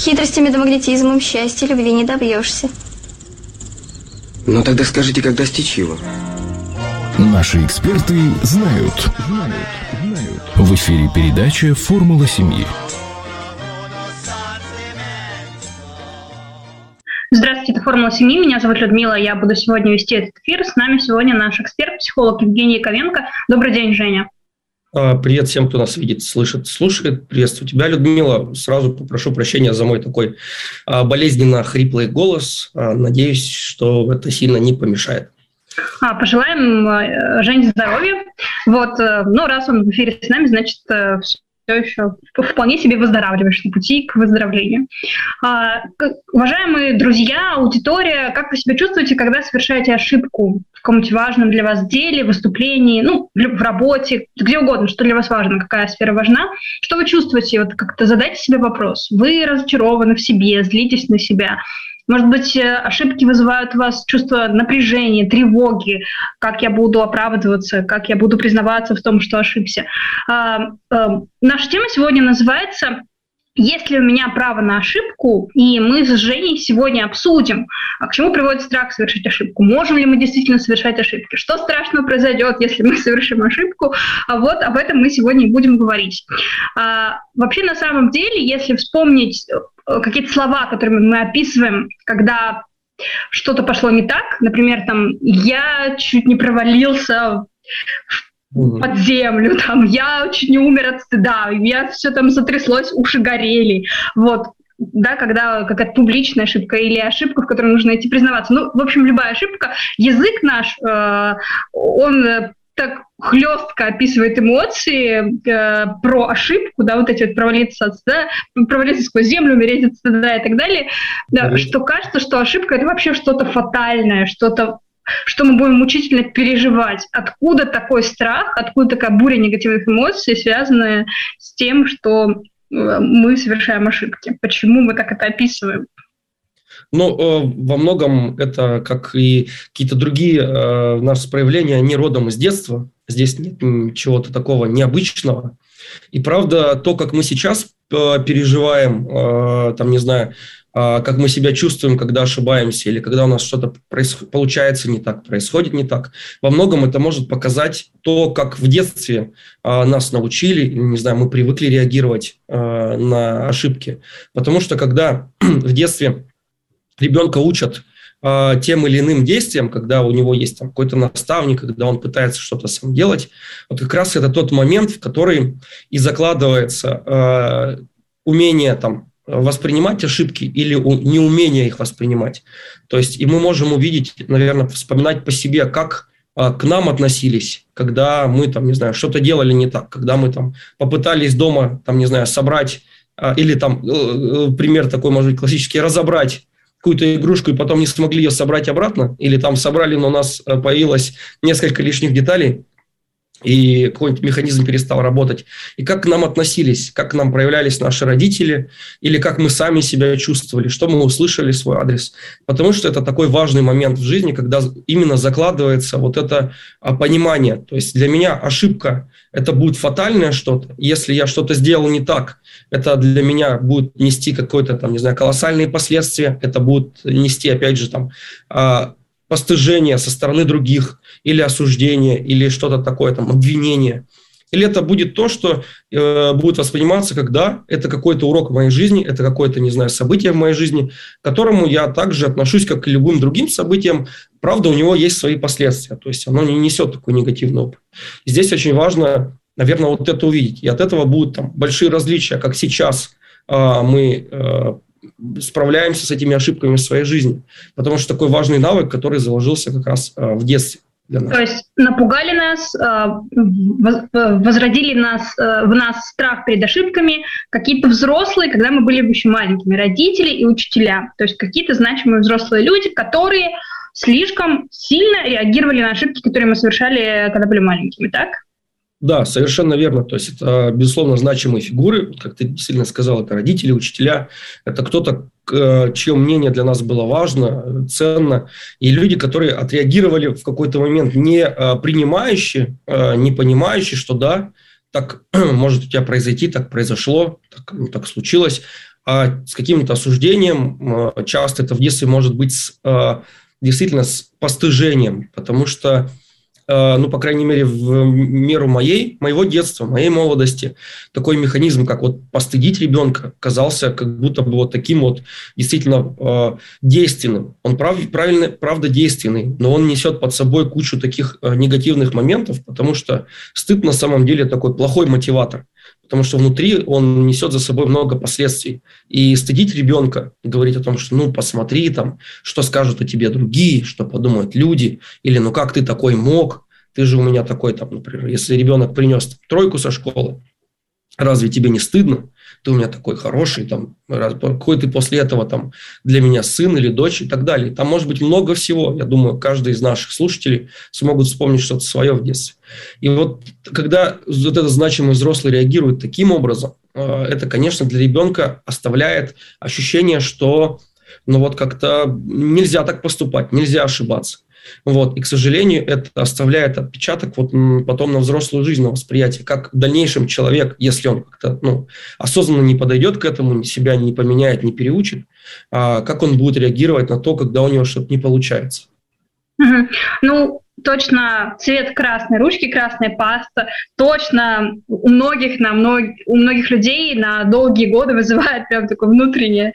Хитростями да магнетизмом счастья любви не добьешься. Ну тогда скажите, как достичь его? Наши эксперты знают. В эфире передача «Формула семьи». Здравствуйте, это «Формула семьи». Меня зовут Людмила, я буду сегодня вести этот эфир. С нами сегодня наш эксперт, психолог Евгений Яковенко. Добрый день, Женя. Привет всем, кто нас видит, слышит, слушает. Приветствую тебя, Людмила. Сразу попрошу прощения за мой такой болезненно хриплый голос. Надеюсь, что это сильно не помешает. Пожелаем Жене здоровья. Но раз он в эфире с нами, значит, все еще вполне себе выздоравливаешь на пути к выздоровлению. Уважаемые друзья, аудитория, как вы себя чувствуете, когда совершаете ошибку в каком-нибудь важном для вас деле, выступлении, в работе, где угодно, что для вас важно, какая сфера важна? Что вы чувствуете? Как-то задайте себе вопрос. Вы разочарованы в себе, злитесь на себя? Может быть, ошибки вызывают у вас чувство напряжения, тревоги, как я буду оправдываться, как я буду признаваться в том, что ошибся. Наша тема сегодня называется «Есть ли у меня право на ошибку?» И мы с Женей сегодня обсудим, к чему приводит страх совершить ошибку. Можем ли мы действительно совершать ошибки? Что страшного произойдет, если мы совершим ошибку? Об этом мы сегодня и будем говорить. Вообще, на самом деле, если вспомнить какие-то слова, которыми мы описываем, когда что-то пошло не так, например, «я чуть не провалился под землю», «я чуть не умер от стыда», «я все затряслось, уши горели», когда какая-то публичная ошибка или ошибка, в которой нужно идти признаваться. В общем, любая ошибка. Язык наш, он так хлестко описывает эмоции про ошибку, провалиться сквозь землю, умереть от стыда и так далее, что кажется, что ошибка – это вообще что-то фатальное, что-то, что мы будем мучительно переживать. Откуда такой страх, откуда такая буря негативных эмоций, связанная с тем, что мы совершаем ошибки? Почему мы так это описываем? Во многом это, как и какие-то другие наши проявления, они родом из детства. Здесь нет чего-то такого необычного. И правда, то, как мы сейчас переживаем, как мы себя чувствуем, когда ошибаемся, или когда у нас что-то получается не так, происходит не так, во многом это может показать то, как в детстве нас научили, мы привыкли реагировать на ошибки. Потому что когда в детстве ребенка учат тем или иным действиям, когда у него есть какой-то наставник, когда он пытается что-то сам делать, как раз это тот момент, в который и закладывается умение воспринимать ошибки или неумение их воспринимать. То есть и мы можем увидеть, наверное, вспоминать по себе, как к нам относились, когда мы что-то делали не так, когда мы попытались дома собрать, или пример такой, может быть, классический, разобрать какую-то игрушку и потом не смогли ее собрать обратно, или собрали, но у нас появилось несколько лишних деталей, и какой-нибудь механизм перестал работать. И как к нам относились, как к нам проявлялись наши родители, или как мы сами себя чувствовали, что мы услышали в свой адрес. Потому что это такой важный момент в жизни, когда именно закладывается это понимание. То есть для меня ошибка – это будет фатальное что-то. Если я что-то сделал не так, это для меня будет нести какое-то, колоссальные последствия. Это будет нести, опять же, постыжение со стороны других, или осуждение, или что-то такое, обвинение. Или это будет то, что будет восприниматься, когда это какой-то урок в моей жизни, это какое-то, событие в моей жизни, к которому я также отношусь, как к любым другим событиям. Правда, у него есть свои последствия, то есть оно не несет такой негативный опыт. И здесь очень важно, наверное, это увидеть. И от этого будут большие различия, как сейчас мы справляемся с этими ошибками в своей жизни. Потому что такой важный навык, который заложился как раз в детстве. То есть напугали нас, возродили в нас страх перед ошибками какие-то взрослые, когда мы были еще маленькими, родители и учителя. То есть какие-то значимые взрослые люди, которые слишком сильно реагировали на ошибки, которые мы совершали, когда были маленькими, так? Да, совершенно верно. То есть это, безусловно, значимые фигуры, как ты действительно сказал, это родители, учителя, это кто-то, чье мнение для нас было важно, ценно, и люди, которые отреагировали в какой-то момент не принимающие, не понимающие, что да, так может у тебя произойти, так произошло, так случилось, а с каким-то осуждением. Часто это в детстве может быть действительно с постыжением, потому что, ну, по крайней мере, в меру моего детства, моей молодости, такой механизм, как вот постыдить ребенка, казался как будто бы вот таким вот действительно действенным. Он правда действенный, но он несет под собой кучу таких негативных моментов, потому что стыд на самом деле такой плохой мотиватор, потому что внутри он несет за собой много последствий. И стыдить ребенка, говорить о том, что ну посмотри там, что скажут о тебе другие, что подумают люди, или ну как ты такой мог, ты же у меня такой там, например, если ребенок принес 3 со школы, разве тебе не стыдно? Ты у меня такой хороший, там, какой ты после этого там для меня сын или дочь и так далее. Там может быть много всего. Я думаю, каждый из наших слушателей смогут вспомнить что-то свое в детстве. И вот когда вот этот значимый взрослый реагирует таким образом, это, конечно, для ребенка оставляет ощущение, что ну вот как-то нельзя так поступать, нельзя ошибаться. Вот. И, к сожалению, это оставляет отпечаток вот потом на взрослую жизнь, на восприятие, как в дальнейшем человек, если он как-то осознанно не подойдет к этому, себя не поменяет, не переучит, как он будет реагировать на то, когда у него что-то не получается. Угу. Ну, точно цвет красной ручки, красная паста, точно у многих людей на долгие годы вызывает прям такое внутреннее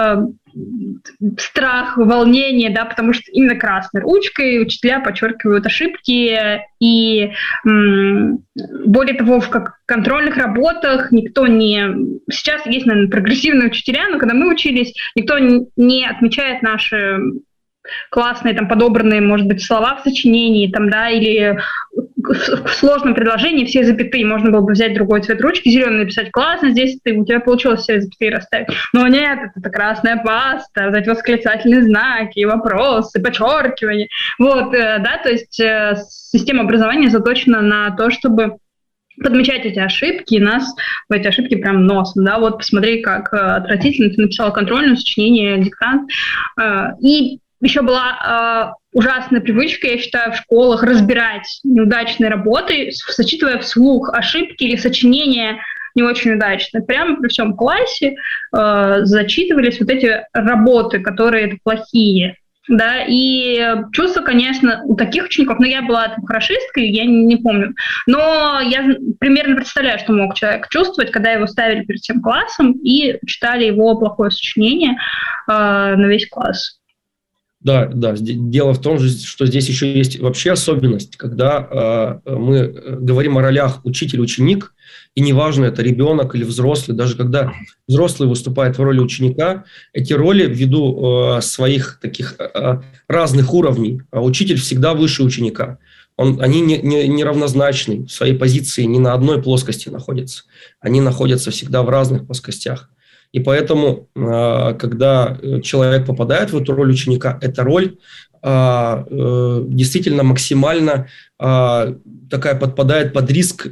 страх, волнение, да, потому что именно красной ручкой учителя подчеркивают ошибки, и более того, в контрольных работах никто не... Сейчас есть, наверное, прогрессивные учителя, но когда мы учились, никто не отмечает наши классные, там, подобранные, может быть, слова в сочинении, там, да, или в сложном предложении все запятые. Можно было бы взять другой цвет ручки, зеленый написать классно, здесь у тебя получилось все запятые расставить. Но нет, это красная паста, вот эти восклицательные знаки, вопросы, подчеркивания. Вот, да, то есть система образования заточена на то, чтобы подмечать эти ошибки, и нас в эти ошибки прям носом, да, вот посмотри, как отвратительно ты написала контрольное сочинение, диктант, и еще была ужасная привычка, я считаю, в школах разбирать неудачные работы, зачитывая вслух ошибки или сочинения не очень удачные. Прямо при всем классе зачитывались вот эти работы, которые плохие. Да, и чувство, конечно, у таких учеников, я была там хорошисткой, я не помню, но я примерно представляю, что мог человек чувствовать, когда его ставили перед всем классом и читали его плохое сочинение на весь класс. Да, дело в том, что здесь еще есть вообще особенность, когда мы говорим о ролях учитель-ученик, и неважно, это ребенок или взрослый, даже когда взрослый выступает в роли ученика, эти роли ввиду своих таких разных уровней, учитель всегда выше ученика. Они не равнозначны, в своей позиции не на одной плоскости находятся, они находятся всегда в разных плоскостях. И поэтому, когда человек попадает в эту роль ученика, эта роль действительно максимально такая подпадает под риск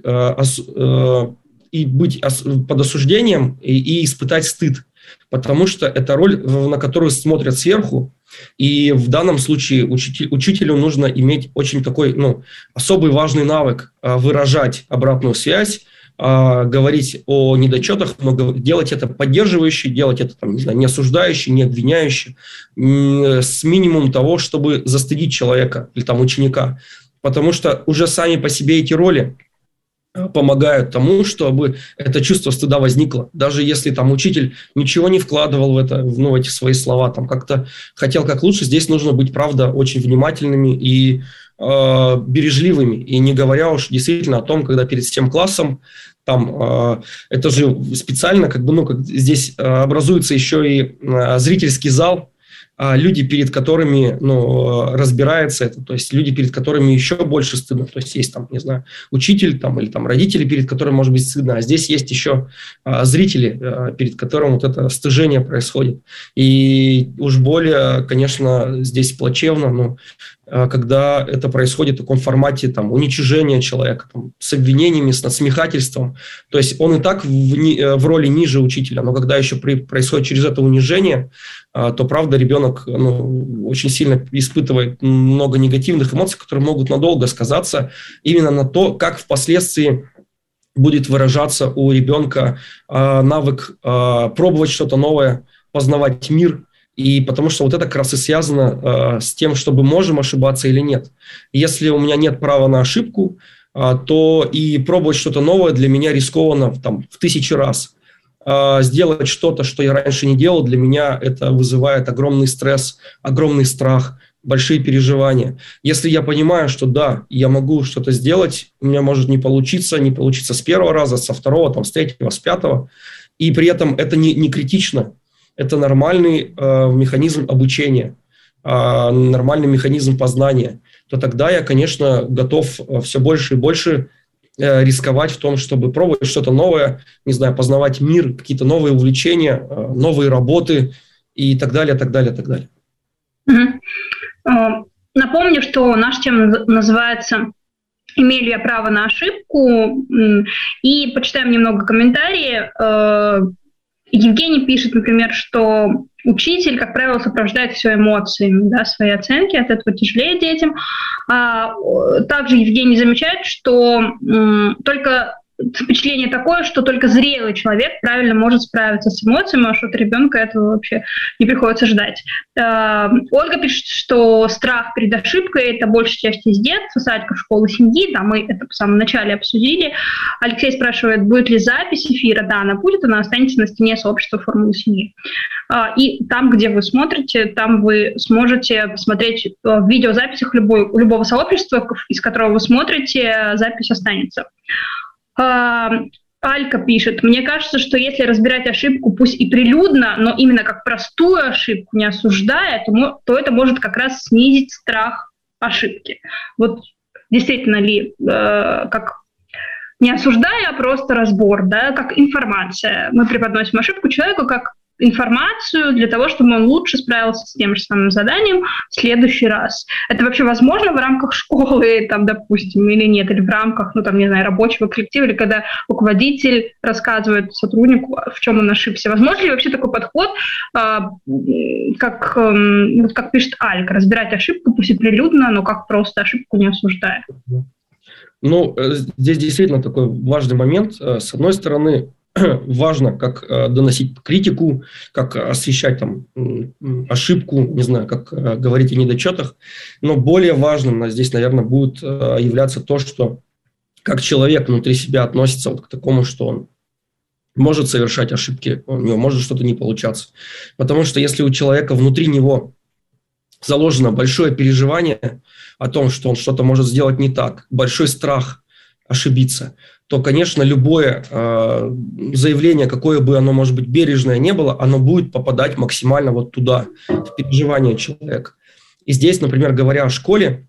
и быть под осуждением и испытать стыд. Потому что это роль, на которую смотрят сверху, и в данном случае учителю нужно иметь очень такой особый важный навык выражать обратную связь, говорить о недочетах, но делать это поддерживающе, делать это не осуждающе, не обвиняюще, с минимумом того, чтобы застыдить человека или ученика. Потому что уже сами по себе эти роли помогают тому, чтобы это чувство стыда возникло. Даже если учитель ничего не вкладывал в это, в эти свои слова, как-то хотел как лучше, здесь нужно быть, правда, очень внимательными и бережливыми. И не говоря уж действительно о том, когда перед всем классом, это же специально, здесь образуется еще и зрительский зал, люди, перед которыми разбирается это, то есть люди, перед которыми еще больше стыдно, то есть есть учитель или родители, перед которыми может быть стыдно, а здесь есть еще зрители, перед которым это стыжение происходит. И уж более, конечно, здесь плачевно, когда это происходит в таком формате уничижения человека, с обвинениями, с надсмехательством. То есть он и так в роли ниже учителя, но когда еще происходит через это унижение, то, правда, ребенок очень сильно испытывает много негативных эмоций, которые могут надолго сказаться именно на то, как впоследствии будет выражаться у ребенка навык пробовать что-то новое, познавать мир. И потому что вот это как раз и связано с тем, чтобы можем ошибаться или нет. Если у меня нет права на ошибку, то и пробовать что-то новое для меня рискованно в 1000 раз. Сделать что-то, что я раньше не делал, для меня это вызывает огромный стресс, огромный страх, большие переживания. Если я понимаю, что да, я могу что-то сделать, у меня может не получиться с первого раза, со второго, с третьего, с пятого, и при этом это не критично, это нормальный механизм обучения, нормальный механизм познания, то тогда я, конечно, готов все больше и больше рисковать в том, чтобы пробовать что-то новое, не знаю, познавать мир, какие-то новые увлечения, новые работы и так далее, так далее, так далее. Напомню, что наша тема называется «Имею ли я право на ошибку?» И почитаем немного комментариев. Евгений пишет, например, что учитель, как правило, сопровождает все эмоциями, да, свои оценки, от этого тяжелее детям. Также Евгений замечает, что только впечатление такое, что только зрелый человек правильно может справиться с эмоциями, а что от ребенка этого вообще не приходится ждать. Ольга пишет, что страх перед ошибкой – это большая часть из детства, садика, школы, семьи, да, мы это в самом начале обсудили. Алексей спрашивает, будет ли запись эфира? Да, она будет, она останется на стене сообщества «Формулы семьи». И там, где вы смотрите, там вы сможете посмотреть в видеозаписях любого сообщества, из которого вы смотрите, запись останется. Алька пишет, мне кажется, что если разбирать ошибку, пусть и прилюдно, но именно как простую ошибку, не осуждая, то это может как раз снизить страх ошибки. Вот действительно ли, как не осуждая, а просто разбор, да, как информация. Мы преподносим ошибку человеку как информацию для того, чтобы он лучше справился с тем же самым заданием в следующий раз. Это вообще возможно в рамках школы, допустим, или нет, или в рамках, рабочего коллектива, или когда руководитель рассказывает сотруднику, в чем он ошибся. Возможно ли вообще такой подход, как пишет Алька, разбирать ошибку, пусть и прилюдно, но как просто ошибку не осуждая? Здесь действительно такой важный момент. С одной стороны, важно, как доносить критику, как освещать ошибку, не знаю, как говорить о недочетах. Но более важным здесь, наверное, будет являться то, что как человек внутри себя относится к такому, что он может совершать ошибки, у него может что-то не получаться. Потому что если у человека внутри него заложено большое переживание о том, что он что-то может сделать не так, большой страх ошибиться, то, конечно, любое заявление, какое бы оно, может быть, бережное не было, оно будет попадать максимально вот туда, в переживание человека. И здесь, например, говоря о школе,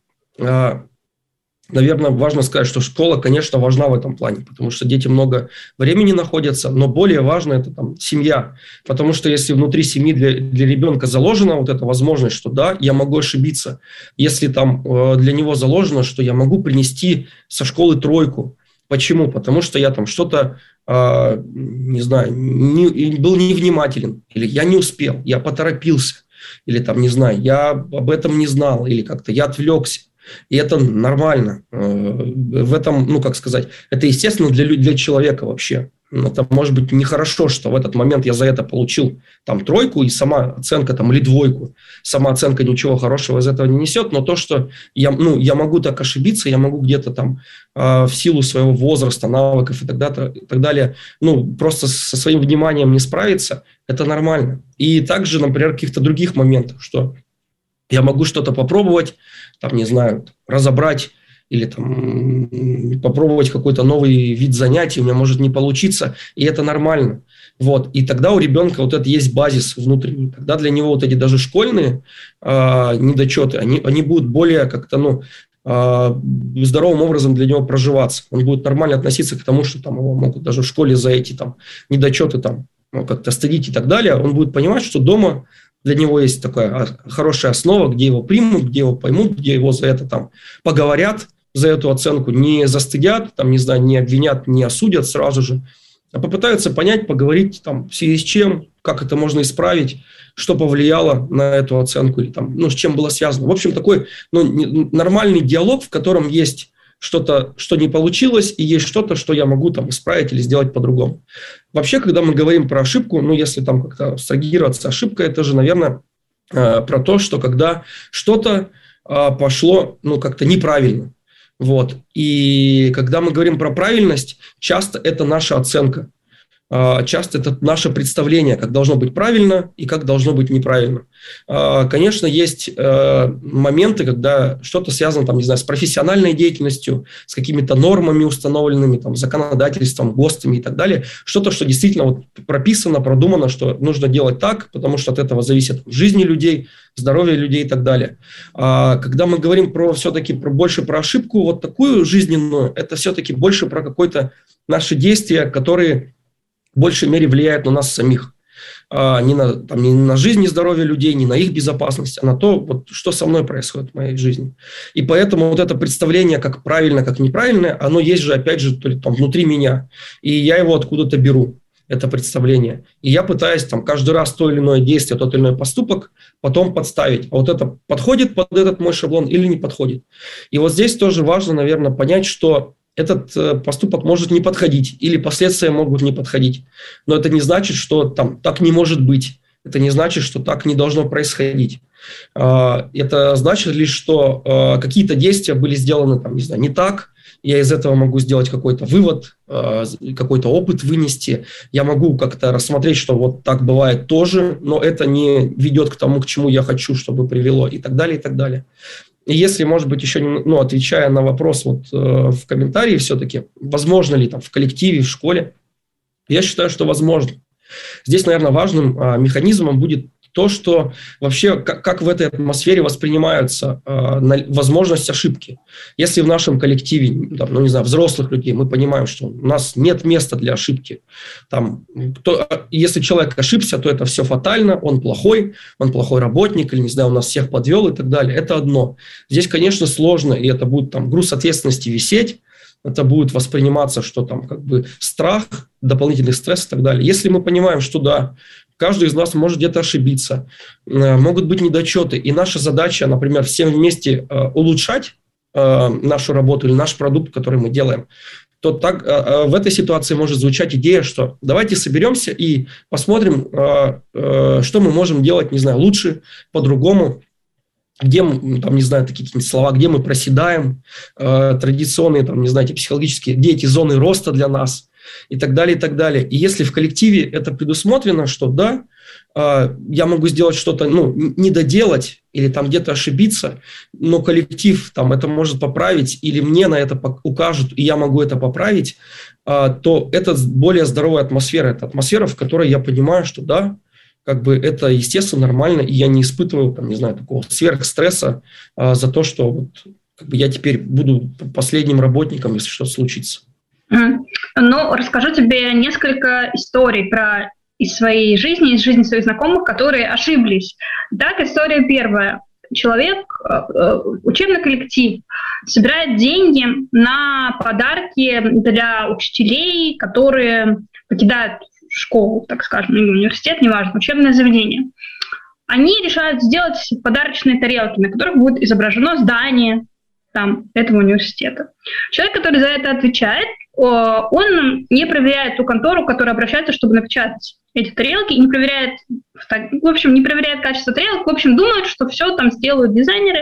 наверное, важно сказать, что школа, конечно, важна в этом плане, потому что дети много времени находятся, но более важно это семья, потому что если внутри семьи для ребенка заложена вот эта возможность, что да, я могу ошибиться, если для него заложено, что я могу принести со школы 3. Почему? Потому что я что-то, не знаю, был невнимателен, или я не успел, я поторопился, или не знаю, я об этом не знал, или как-то я отвлекся. И это нормально. В этом, это естественно для человека вообще. Это может быть нехорошо, что в этот момент я за это получил 3 и сама оценка или 2. Сама оценка ничего хорошего из этого не несет, но то, что я могу так ошибиться, я могу где-то в силу своего возраста, навыков и так далее, просто со своим вниманием не справиться, это нормально. И также, например, каких-то других моментов, что я могу что-то попробовать, не знаю, разобрать или попробовать какой-то новый вид занятий, у меня может не получиться, и это нормально. И тогда у ребенка это есть базис внутренний. Тогда для него эти даже школьные недочеты, они будут более как-то, здоровым образом для него проживаться. Он будет нормально относиться к тому, что его могут даже в школе за эти недочеты как-то стыдить и так далее. Он будет понимать, что дома для него есть такая хорошая основа, где его примут, где его поймут, где его за это поговорят, за эту оценку, не застыдят, не знаю, не обвинят, не осудят сразу же, а попытаются понять, поговорить в связи с чем, как это можно исправить, что повлияло на эту оценку, или с чем было связано. В общем, такой нормальный диалог, в котором есть что-то, что не получилось, и есть что-то, что я могу там исправить или сделать по-другому. Вообще, когда мы говорим про ошибку, ну, если там как-то абстрагироваться, ошибка – это же, наверное, про то, что когда что-то пошло, ну, как-то неправильно. Вот. И когда мы говорим про правильность, часто это наша оценка. Часто это наше представление, как должно быть правильно и как должно быть неправильно. Конечно, есть моменты, когда что-то связано, там, не знаю, с профессиональной деятельностью, с какими-то нормами установленными, там, законодательством, ГОСТами и так далее. Что-то, что действительно вот прописано, продумано, что нужно делать так, потому что от этого зависит жизни людей, здоровье людей и так далее. Когда мы говорим все-таки больше про ошибку, вот такую жизненную, это все-таки больше про какое-то наши действия, которые в большей мере влияют на нас самих. Не на жизнь и здоровье людей, не на их безопасность, а на то, вот, что со мной происходит в моей жизни. И поэтому вот это представление, как правильно, как неправильно, оно есть же, опять же, там, внутри меня. И я его откуда-то беру, это представление. И я пытаюсь там, каждый раз то или иное действие, тот или иной поступок потом подставить. А вот это подходит под этот мой шаблон или не подходит. И вот здесь тоже важно, наверное, понять, что этот поступок может не подходить, или последствия могут не подходить. Но это не значит, что там, так не может быть. Это не значит, что так не должно происходить. Это значит лишь, что какие-то действия были сделаны там, не знаю, не так. Я из этого могу сделать какой-то вывод, какой-то опыт вынести. Я могу как-то рассмотреть, что вот так бывает тоже, но это не ведет к тому, к чему я хочу, чтобы привело, и так далее, и так далее. И если, может быть, еще, отвечая на вопрос вот, в комментарии все-таки, возможно ли там в коллективе, в школе, я считаю, что возможно. Здесь, наверное, важным механизмом будет то, что вообще как в этой атмосфере воспринимаются возможность ошибки. Если в нашем коллективе, там, не знаю, взрослых людей, мы понимаем, что у нас нет места для ошибки. Там, если человек ошибся, то это все фатально, он плохой работник, или, не знаю, он нас всех подвел и так далее. Это одно. Здесь, конечно, сложно, и это будет там груз ответственности висеть, это будет восприниматься, что там как бы страх, дополнительный стресс и так далее. Если мы понимаем, что да, каждый из нас может где-то ошибиться, могут быть недочеты, и наша задача, например, всем вместе улучшать нашу работу или наш продукт, который мы делаем, то так, в этой ситуации может звучать идея, что давайте соберемся и посмотрим, что мы можем делать, не знаю, лучше, по-другому, где мы, там, не знаю, такие какие-нибудь слова, где мы проседаем, традиционные, там, не знаю, психологические, где эти зоны роста для нас, и так далее, и так далее. И если в коллективе это предусмотрено, что да, я могу сделать что-то, не доделать или там где-то ошибиться, но коллектив там это может поправить или мне на это укажут, и я могу это поправить, то это более здоровая атмосфера. Это атмосфера, в которой я понимаю, что да, как бы это естественно, нормально, и я не испытываю, там, не знаю, такого сверхстресса за то, что вот, как бы я теперь буду последним работником, если что-то случится. Расскажу тебе несколько историй из своей жизни, из жизни своих знакомых, которые ошиблись. Так, история первая. Человек, учебный коллектив, собирает деньги на подарки для учителей, которые покидают школу, так скажем, университет, неважно, учебное заведение. Они решают сделать подарочные тарелки, на которых будет изображено здание этого университета. Человек, который за это отвечает, он не проверяет ту контору, к которой обращается, чтобы напечатать эти тарелки, не проверяет качество тарелок, думает, что все там сделают дизайнеры,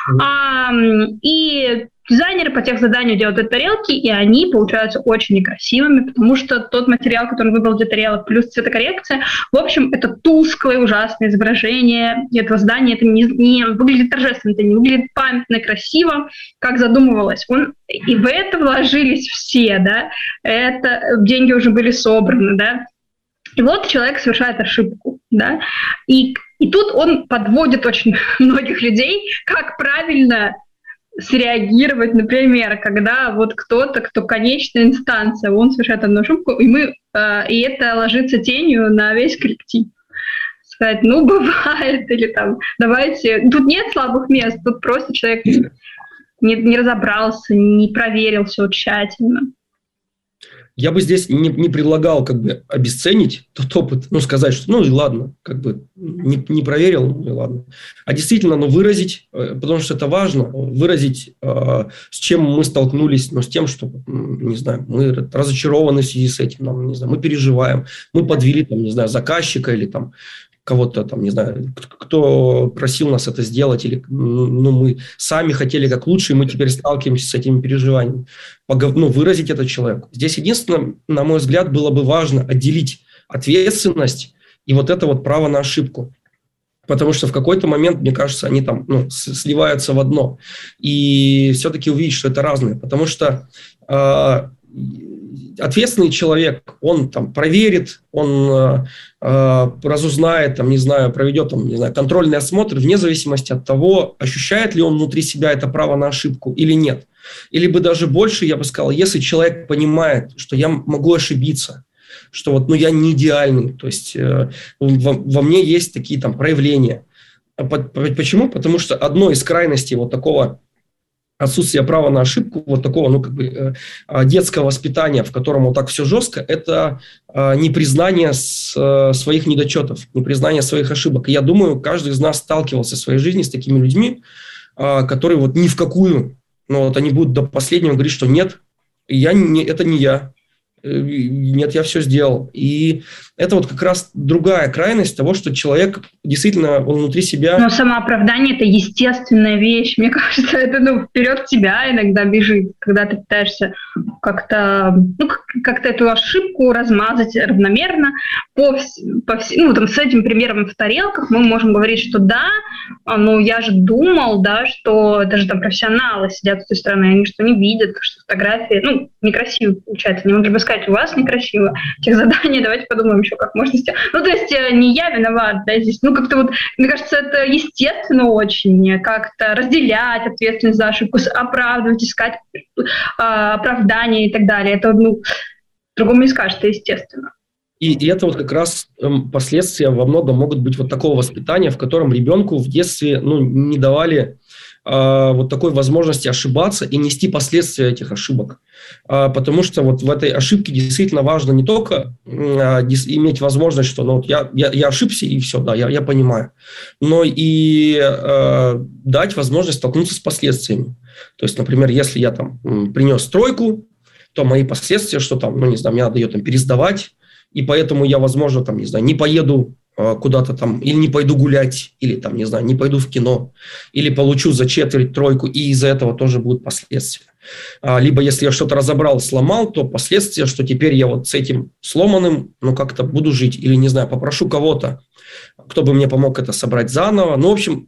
и дизайнеры по техзаданию делают эти тарелки, и они получаются очень некрасивыми, потому что тот материал, который он выбрал для тарелок, плюс цветокоррекция, это тусклое, ужасное изображение этого здания, это не выглядит торжественно, это не выглядит памятно и красиво, как задумывалось. И в это вложились все, да, деньги уже были собраны, да. И вот человек совершает ошибку, да, и тут он подводит очень многих людей, как правильно среагировать, например, когда вот кто-то, кто конечная инстанция, он совершает одну ошибку, и это ложится тенью на весь коллектив. Сказать, бывает, или там, давайте, тут нет слабых мест, тут просто человек не разобрался, не проверил все тщательно. я бы здесь не предлагал как бы обесценить тот опыт, сказать, что ну и ладно, как бы не проверил, ну и ладно. А действительно, выразить, потому что это важно, выразить, с чем мы столкнулись, с тем, что, не знаю, мы разочарованы в связи с этим, не знаю, мы переживаем, мы подвели, не знаю, заказчика или кого-то не знаю, кто просил нас это сделать, или мы сами хотели как лучше, и мы теперь сталкиваемся с этими переживаниями. Выразить это человеку. Здесь единственное, на мой взгляд, было бы важно отделить ответственность и это право на ошибку. Потому что в какой-то момент, мне кажется, они сливаются в одно. И все-таки увидеть, что это разное. Потому что ответственный человек, он проверит, он разузнает, проведет контрольный осмотр вне зависимости от того, ощущает ли он внутри себя это право на ошибку или нет. Или бы даже больше, я бы сказал, если человек понимает, что я могу ошибиться, что я не идеальный, то есть во мне есть такие проявления. Почему? Потому что одной из крайностей такого отсутствие права на ошибку, такого, детского воспитания, в котором так все жестко, это непризнание своих недочетов, непризнание своих ошибок. И я думаю, каждый из нас сталкивался в своей жизни с такими людьми, которые ни в какую, они будут до последнего говорить, что нет, это не я. Нет, я все сделал. И это как раз другая крайность того, что человек действительно, он внутри себя... Но самооправдание – это естественная вещь. Мне кажется, это вперед тебя иногда бежит, когда ты пытаешься как-то эту ошибку размазать равномерно с этим примером в тарелках мы можем говорить, что да, я же думал, да, что даже профессионалы сидят с той стороны, они что не видят, что фотографии, некрасиво получается. Не могли бы сказать, у вас некрасиво, тех задания, давайте подумаем еще, как можно сделать. То есть не я виноват, да, здесь, как-то мне кажется, это естественно очень, как-то разделять ответственность за ошибку, оправдывать, искать оправдания и так далее. Это, другому не скажешь, это естественно. И это как раз последствия во многом могут быть такого воспитания, в котором ребенку в детстве не давали такой возможности ошибаться и нести последствия этих ошибок. Потому что в этой ошибке действительно важно не только иметь возможность, что я ошибся и все, да, я понимаю, но и дать возможность столкнуться с последствиями. То есть, например, если я принес тройку, то мои последствия, что мне надо ее пересдавать, и поэтому я, возможно, не поеду куда-то или не пойду гулять, или не пойду в кино, или получу за четверть тройку, и из-за этого тоже будут последствия. Либо если я что-то разобрал, сломал, то последствия, что теперь я с этим сломанным, как-то буду жить, или, попрошу кого-то, кто бы мне помог это собрать заново. В общем,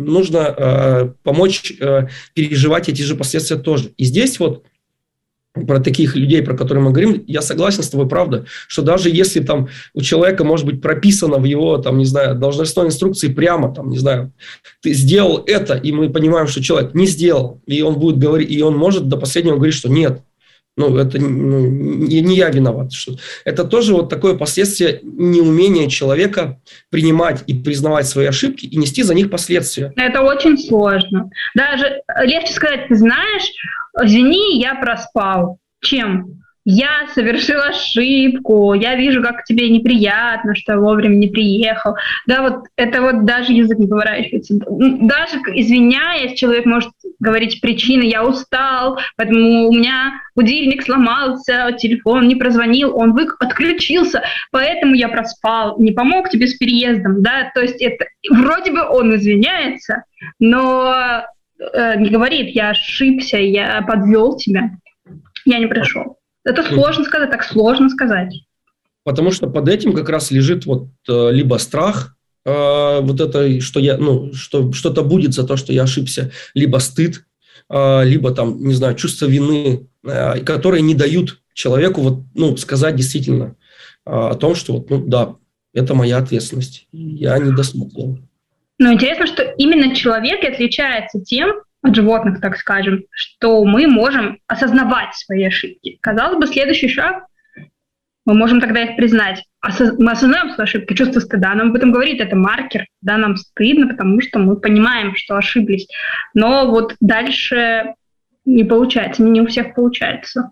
нужно помочь переживать эти же последствия тоже. И здесь про таких людей, про которые мы говорим, я согласен с тобой, правда, что даже если у человека может быть прописано в его, должностной инструкции прямо, ты сделал это, и мы понимаем, что человек не сделал, и он будет говорить, и он может до последнего говорить, что нет, это не я виноват. Это тоже такое последствие неумения человека принимать и признавать свои ошибки и нести за них последствия. Это очень сложно. Даже легче сказать, ты знаешь, извини, я проспал. Чем? Я совершил ошибку, я вижу, как тебе неприятно, что я вовремя не приехал. Да, это даже язык не поворачивается. Даже извиняясь, человек может говорить причины: я устал, поэтому у меня будильник сломался, телефон не прозвонил, он отключился, поэтому я проспал, не помог тебе с переездом. Да? То есть это вроде бы он извиняется, но не говорит: я ошибся, я подвел тебя, я не пришел. Это сложно сказать, так сложно сказать. Потому что под этим как раз лежит либо страх, это, что что что-то будет за то, что я ошибся, либо стыд, либо чувство вины, которые не дают человеку сказать действительно о том, что да, это моя ответственность, я не досмотрел. Но интересно, что именно человек отличается тем от животных, так скажем, что мы можем осознавать свои ошибки. Казалось бы, следующий шаг, мы можем тогда их признать. Мы осознаем свои ошибки, чувство стыда, нам об этом говорит, это маркер, да, нам стыдно, потому что мы понимаем, что ошиблись. Но дальше не получается, не у всех получается.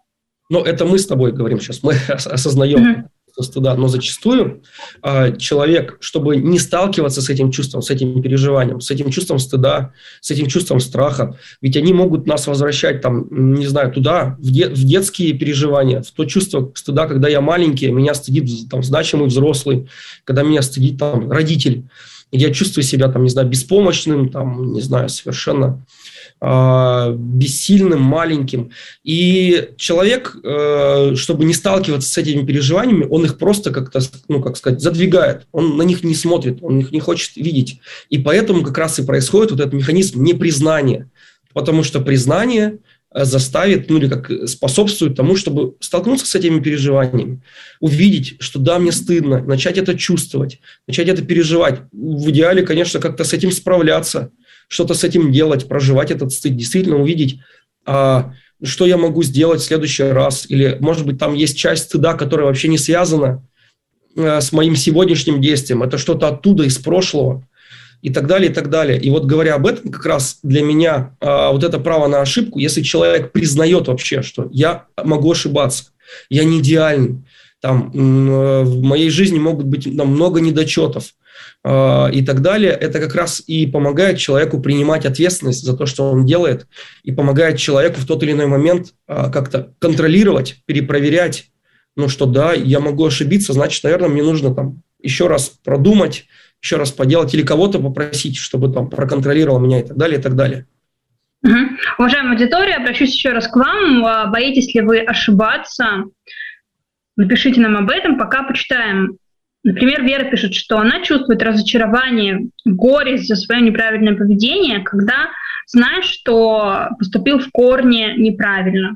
Но это мы с тобой говорим сейчас, мы осознаем стыда, но зачастую человек, чтобы не сталкиваться с этим чувством, с этим переживанием, с этим чувством стыда, с этим чувством страха, ведь они могут нас возвращать там, не знаю, туда, в детские переживания, в то чувство стыда, когда я маленький, меня стыдит там значимый взрослый, когда меня стыдит там родитель, я чувствую себя там, не знаю, беспомощным, там, не знаю, совершенно бессильным, маленьким. И человек, чтобы не сталкиваться с этими переживаниями, он их просто как-то, ну, как сказать, задвигает. Он на них не смотрит, он их не хочет видеть. И поэтому как раз и происходит вот этот механизм непризнания. Потому что признание заставит, ну, или как способствует тому, чтобы столкнуться с этими переживаниями, увидеть, что да, мне стыдно, начать это чувствовать, начать это переживать. В идеале, конечно, как-то с этим справляться, что-то с этим делать, проживать этот стыд, действительно увидеть, что я могу сделать в следующий раз. Или, может быть, там есть часть стыда, которая вообще не связана с моим сегодняшним действием. Это что-то оттуда, из прошлого. И так далее, и так далее. И вот говоря об этом, как раз для меня вот это право на ошибку, если человек признает вообще, что я могу ошибаться, я не идеальный, там, в моей жизни могут быть там, много недочетов, и так далее, это как раз и помогает человеку принимать ответственность за то, что он делает, и помогает человеку в тот или иной момент как-то контролировать, перепроверять, ну что да, я могу ошибиться, значит, наверное, мне нужно там еще раз продумать, еще раз поделать или кого-то попросить, чтобы там проконтролировал меня и так далее, и так далее. Уважаемая аудитория, обращусь еще раз к вам. Боитесь ли вы ошибаться? Напишите нам об этом, пока почитаем. Например, Вера пишет, что она чувствует разочарование, горесть за свое неправильное поведение, когда знаешь, что поступил в корне неправильно.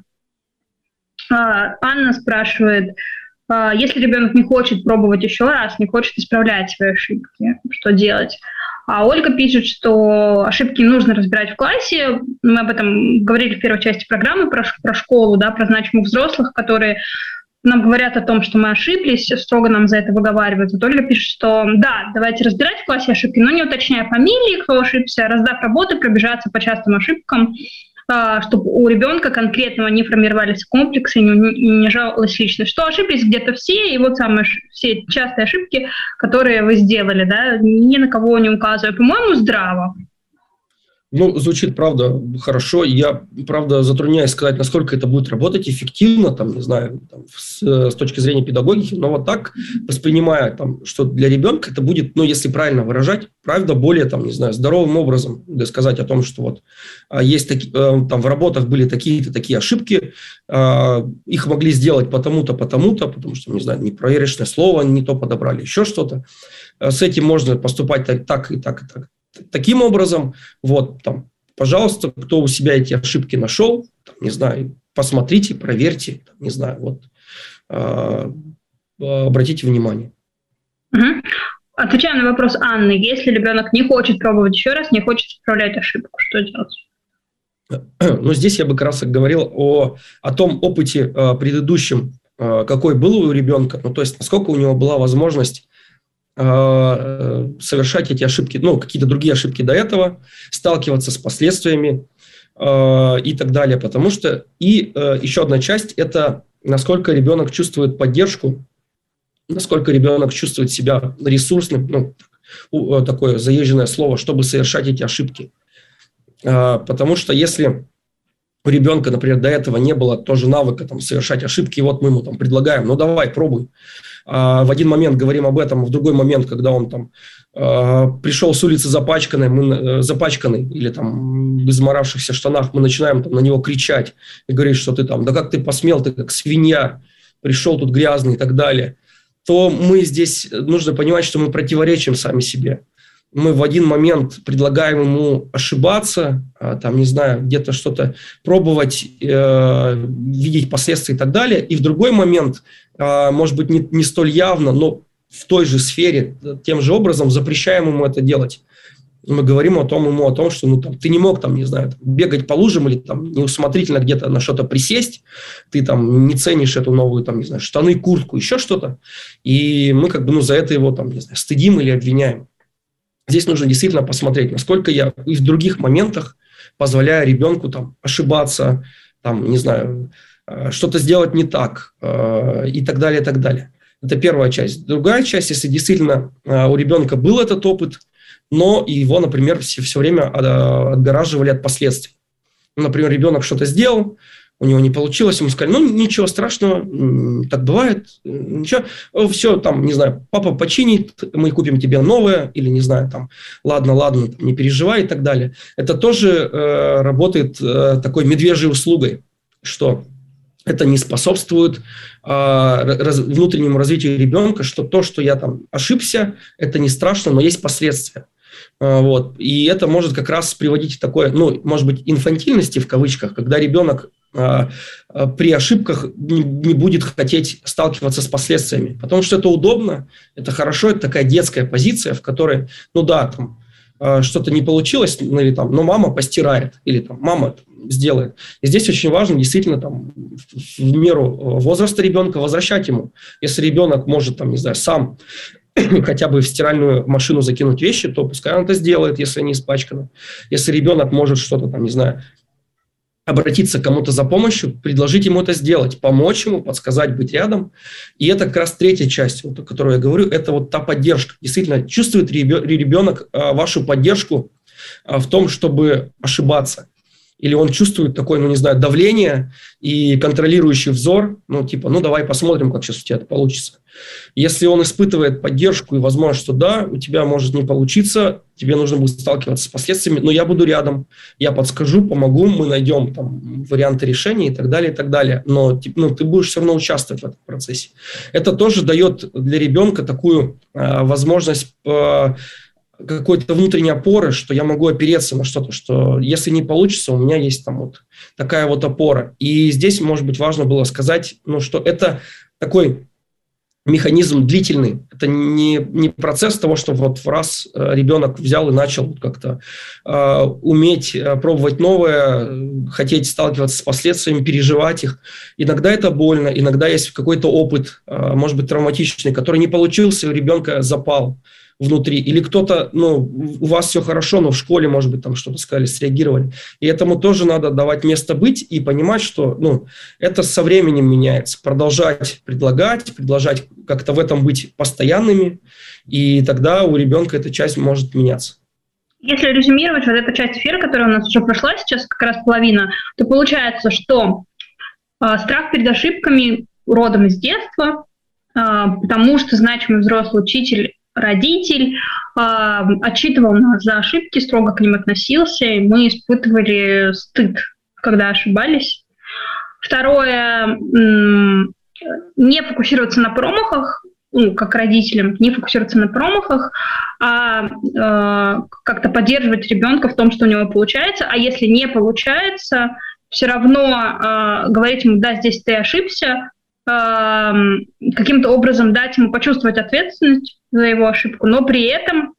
Анна спрашивает, если ребенок не хочет пробовать еще раз, не хочет исправлять свои ошибки, что делать? А Ольга пишет, что ошибки нужно разбирать в классе. Мы об этом говорили в первой части программы про школу, да, про значимых взрослых, которые нам говорят о том, что мы ошиблись, строго нам за это выговаривают. Вот Ольга пишет, что да, давайте разбирать в классе ошибки, но не уточняя фамилии, кто ошибся, раздав работы, пробежаться по частым ошибкам, чтобы у ребенка конкретного не формировались комплексы, не жаловалась личность. Что ошиблись где-то все, и вот самые все частые ошибки, которые вы сделали, да, ни на кого не указывая. По-моему, здраво. Ну, звучит, правда, хорошо. Я, правда, затрудняюсь сказать, насколько это будет работать эффективно, там, не знаю, там, с точки зрения педагогики, но вот так, воспринимая, там, что для ребенка это будет, ну, если правильно выражать, правда, более, там, не знаю, здоровым образом, да, сказать о том, что вот есть там в работах были такие-то такие ошибки, их могли сделать потому-то, потому что, не знаю, непроверочное слово не то подобрали, еще что-то. С этим можно поступать так и так. Таким образом, вот, там, пожалуйста, кто у себя эти ошибки нашел, там, не знаю, посмотрите, проверьте, там, не знаю, вот, обратите внимание. Отвечаем на вопрос Анны. Если ребенок не хочет пробовать еще раз, не хочет исправлять ошибку, что делать? Ну, здесь я бы как раз говорил о том опыте предыдущем, какой был у ребенка, ну, то есть, насколько у него была возможность совершать эти ошибки, ну, какие-то другие ошибки до этого, сталкиваться с последствиями и так далее. Потому что и еще одна часть – это насколько ребенок чувствует поддержку, насколько ребенок чувствует себя ресурсным, ну, такое заезженное слово, чтобы совершать эти ошибки. Потому что если у ребенка, например, до этого не было тоже навыка там, совершать ошибки, и вот мы ему там предлагаем, ну давай, пробуй. В один момент говорим об этом, в другой момент, когда он там пришел с улицы запачканный или там в изморавшихся штанах, мы начинаем там, на него кричать и говорить, что ты там, да как ты посмел, ты как свинья, пришел тут грязный и так далее, то мы здесь, нужно понимать, что мы противоречим сами себе. Мы в один момент предлагаем ему ошибаться, там, не знаю, где-то что-то пробовать, видеть последствия и так далее. И в другой момент, может быть, не столь явно, но в той же сфере, тем же образом запрещаем ему это делать. Мы говорим ему о том, что ну, там, ты не мог там, не знаю, бегать по лужам или там, неусмотрительно где-то на что-то присесть, ты там не ценишь эту новую там, не знаю, штаны, куртку, еще что-то. И мы как бы ну, за это его там, не знаю, стыдим или обвиняем. Здесь нужно действительно посмотреть, насколько я и в других моментах позволяю ребенку там, ошибаться, там, не знаю, что-то сделать не так и так далее, и так далее. Это первая часть. Другая часть, если действительно у ребенка был этот опыт, но его, например, все время отгораживали от последствий. Например, ребенок что-то сделал, у него не получилось, ему сказали, ничего страшного, так бывает, ничего, все, там, не знаю, папа починит, мы купим тебе новое, или, не знаю, там, ладно, не переживай и так далее. Это тоже работает такой медвежьей услугой, что это не способствует внутреннему развитию ребенка, что то, что я там ошибся, это не страшно, но есть последствия. Вот. И это может как раз приводить к такой, может быть, инфантильности в кавычках, когда ребенок при ошибках не будет хотеть сталкиваться с последствиями. Потому что это удобно, это хорошо, это такая детская позиция, в которой, что-то не получилось, или там, мама постирает, или там, мама сделает. И здесь очень важно действительно там, в меру возраста ребенка возвращать ему. Если ребенок может, там, не знаю, сам хотя бы в стиральную машину закинуть вещи, то пускай он это сделает, если они испачканы. Если ребенок может что-то там, не знаю, обратиться к кому-то за помощью, предложить ему это сделать, помочь ему, подсказать, быть рядом. И это как раз третья часть, о которой я говорю, это вот та поддержка. Действительно, чувствует ли ребенок вашу поддержку в том, чтобы ошибаться? Или он чувствует такое, давление и контролирующий взор, давай посмотрим, как сейчас у тебя это получится. Если он испытывает поддержку и возможность, что да, у тебя может не получиться, тебе нужно будет сталкиваться с последствиями, но я буду рядом, я подскажу, помогу, мы найдем там варианты решения и так далее, и так далее. Но ты будешь все равно участвовать в этом процессе. Это тоже дает для ребенка такую возможность какой-то внутренней опоры, что я могу опереться на что-то, что если не получится, у меня есть там вот такая вот опора. И здесь, может быть, важно было сказать, что это такой механизм длительный. Это не процесс того, что вот в раз ребенок взял и начал как-то уметь пробовать новое, хотеть сталкиваться с последствиями, переживать их. Иногда это больно, иногда есть какой-то опыт, может быть, травматичный, который не получился, у ребенка запал внутри, или кто-то, у вас все хорошо, но в школе, может быть, там что-то сказали, среагировали. И этому тоже надо давать место быть и понимать, что, это со временем меняется. Продолжать предлагать как-то в этом быть постоянными, и тогда у ребенка эта часть может меняться. Если резюмировать вот эту часть эфира, которая у нас уже прошла, сейчас как раз половина, то получается, что страх перед ошибками родом из детства, потому что значимый взрослый учитель, родитель отчитывал нас за ошибки, строго к ним относился, и мы испытывали стыд, когда ошибались. Второе, не фокусироваться на промахах, как родителям, не фокусироваться на промахах, а как-то поддерживать ребенка в том, что у него получается, а если не получается, все равно говорить ему, да, здесь ты ошибся, каким-то образом дать ему почувствовать ответственность за его ошибку, но при этом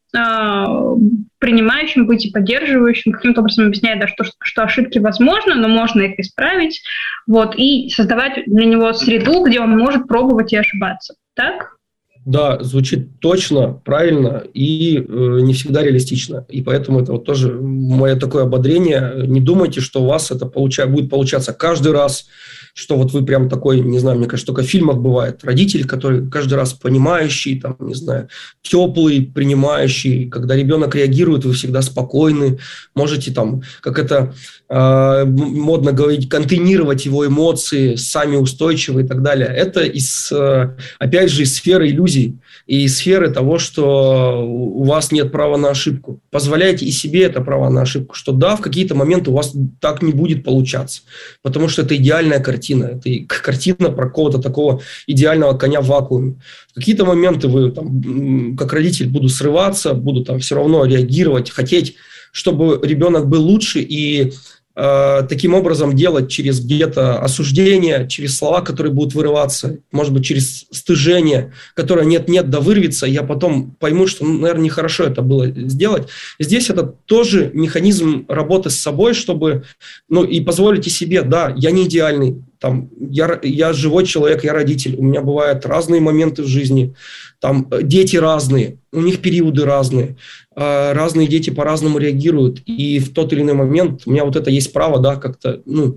принимающим быть и поддерживающим, каким-то образом объяснять, да, что ошибки возможны, но можно их исправить, и создавать для него среду, где он может пробовать и ошибаться. Так? Да, звучит точно, правильно и не всегда реалистично. И поэтому это вот тоже мое такое ободрение. Не думайте, что у вас это будет получаться каждый раз, что вот вы прям такой, не знаю, мне кажется, только в фильмах бывает родитель, который каждый раз понимающий, там, не знаю, теплый, принимающий. Когда ребенок реагирует, вы всегда спокойны. Можете там, как это модно говорить, контейнировать его эмоции, сами устойчивы и так далее. Это опять же, из сферы иллюзий и из сферы того, что у вас нет права на ошибку. Позволяйте и себе это право на ошибку, что да, в какие-то моменты у вас так не будет получаться, потому что это идеальная картина. Это картина про какого-то такого идеального коня в вакууме. В какие-то моменты вы, там, как родитель, буду срываться, буду там все равно реагировать, хотеть, чтобы ребенок был лучше, и таким образом делать через где-то осуждение, через слова, которые будут вырываться, может быть, через стыжение, которое нет-нет, да вырвется, я потом пойму, что, наверное, нехорошо это было сделать. Здесь это тоже механизм работы с собой, чтобы, и позволить и себе, да, я не идеальный, там, я живой человек, я родитель, у меня бывают разные моменты в жизни, там, дети разные, у них периоды разные, разные дети по-разному реагируют, и в тот или иной момент у меня вот это есть право, да, как-то,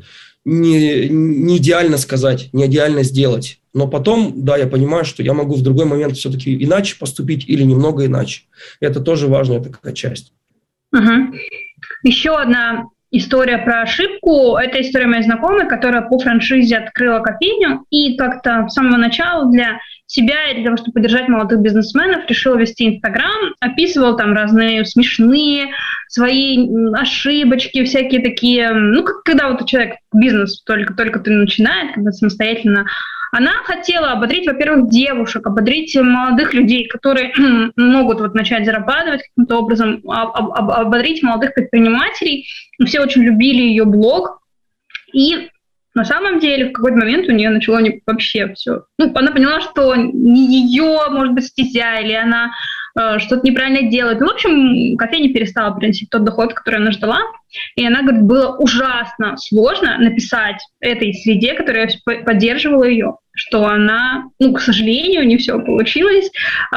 не идеально сказать, не идеально сделать. Но потом, да, я понимаю, что я могу в другой момент все-таки иначе поступить или немного иначе. Это тоже важная такая часть. Угу. Еще одна история про ошибку. Это история моей знакомой, которая по франшизе открыла кофейню и как-то с самого начала для себя и для того, чтобы поддержать молодых бизнесменов, решила вести Инстаграм, описывала там разные смешные свои ошибочки, всякие такие, ну, как когда вот человек бизнес только ты начинает, когда самостоятельно. Она хотела ободрить, во-первых, девушек, ободрить молодых людей, которые могут вот начать зарабатывать каким-то образом, ободрить молодых предпринимателей. Все очень любили ее блог. И на самом деле в какой-то момент у нее начало вообще все. Ну, она поняла, что не ее, может быть, стезя, или она что-то неправильно делает. Ну, в общем, кофейня перестала приносить тот доход, который она ждала. И она говорит, было ужасно сложно написать этой среде, которая поддерживала ее, что она, ну, к сожалению, не все получилось.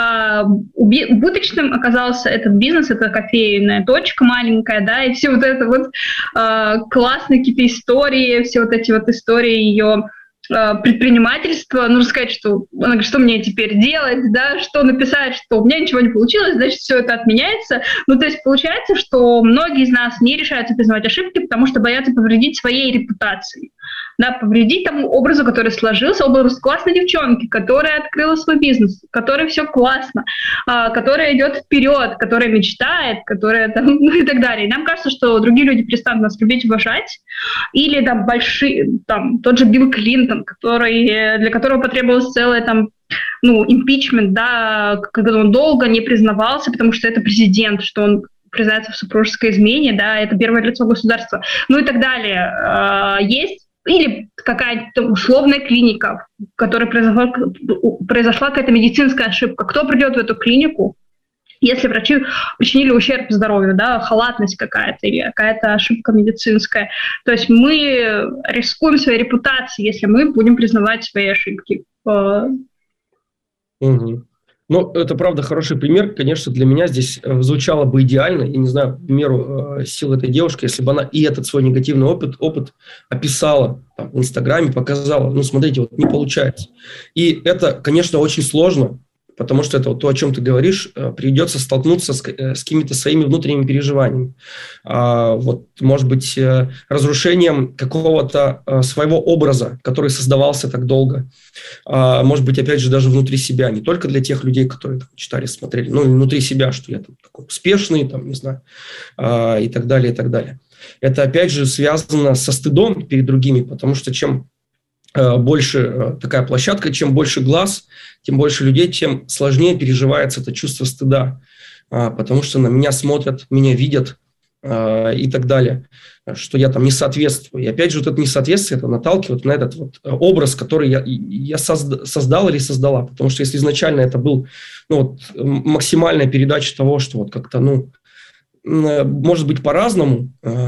Убыточным оказался этот бизнес, эта кофейная точка маленькая, да, и все вот это вот классные какие-то истории, все вот эти вот истории ее предпринимательства, нужно сказать, что она говорит, что мне теперь делать, да, что написать, что у меня ничего не получилось, значит, все это отменяется. Ну, то есть получается, что многие из нас не решаются признавать ошибки, потому что боятся повредить своей репутации, да, повредить тому образу, который сложился, образ классной девчонки, которая открыла свой бизнес, которой все классно, которая идет вперед, которая мечтает, которая там, ну и так далее. И нам кажется, что другие люди перестанут нас любить, уважать, или там большие, там, тот же Билл Клинтон, для которого потребовалось целое там, ну, импичмент, да, когда он долго не признавался, потому что это президент, что он признается в супружеской измене, да, это первое лицо государства, ну и так далее. Есть или какая-то условная клиника, в которой произошла какая-то медицинская ошибка. Кто придет в эту клинику, если врачи причинили ущерб здоровью, да, халатность какая-то или какая-то ошибка медицинская. То есть мы рискуем своей репутацией, если мы будем признавать свои ошибки. Угу. Ну, это, правда, хороший пример. Конечно, для меня здесь звучало бы идеально. Я не знаю, в меру сил этой девушки, если бы она и этот свой негативный опыт описала там, в Инстаграме, показала. Ну, смотрите, вот не получается. И это, конечно, очень сложно, потому что это вот то, о чем ты говоришь, придется столкнуться с какими-то своими внутренними переживаниями. Вот, может быть, разрушением какого-то своего образа, который создавался так долго. Может быть, опять же, даже внутри себя, не только для тех людей, которые там, читали, смотрели, но и внутри себя, что я там такой успешный, там, не знаю, и так далее, и так далее. Это, опять же, связано со стыдом перед другими, потому что чем больше такая площадка, чем больше глаз, тем больше людей, тем сложнее переживается это чувство стыда, потому что на меня смотрят, меня видят и так далее, что я там не соответствую. И опять же, вот это несоответствие, это наталкивает на этот вот образ, который я создал или создала, потому что если изначально это был вот, максимальная передача того, что вот как-то, ну, может быть по-разному,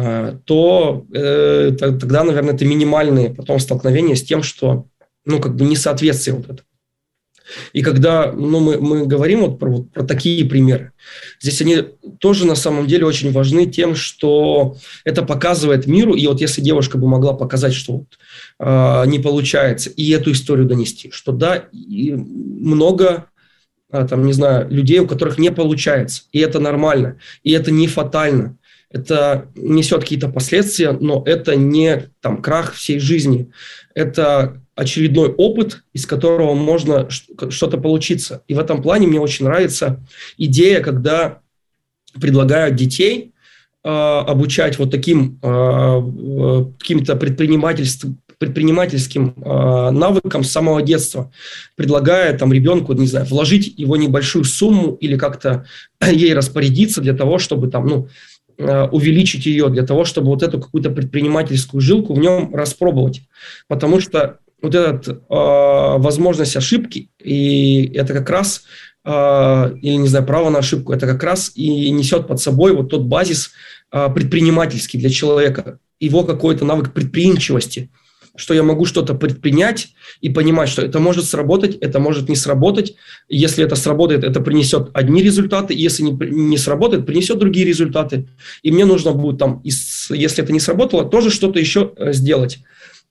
то тогда, наверное, это минимальные потом столкновения с тем, что, ну, как бы несоответствие вот это. И когда мы говорим вот про такие примеры, здесь они тоже на самом деле очень важны тем, что это показывает миру, и вот если девушка бы могла показать, что вот, не получается, и эту историю донести, что да, много там, не знаю, людей, у которых не получается, и это нормально, и это не фатально, это несет какие-то последствия, но это не там крах всей жизни, это очередной опыт, из которого можно что-то получиться. И в этом плане мне очень нравится идея, когда предлагают детей обучать вот таким каким-то предпринимательским навыкам с самого детства, предлагая там ребенку, не знаю, вложить его небольшую сумму или как-то ей распорядиться для того, чтобы там, ну, увеличить ее, для того, чтобы вот эту какую-то предпринимательскую жилку в нем распробовать. Потому что вот эта возможность ошибки, и это как раз, или, не знаю, право на ошибку, это как раз и несет под собой вот тот базис предпринимательский для человека, его какой-то навык предприимчивости, что я могу что-то предпринять и понимать, что это может сработать, это может не сработать. Если это сработает, это принесет одни результаты, если не сработает, принесет другие результаты. И мне нужно будет там, если это не сработало, тоже что-то еще сделать.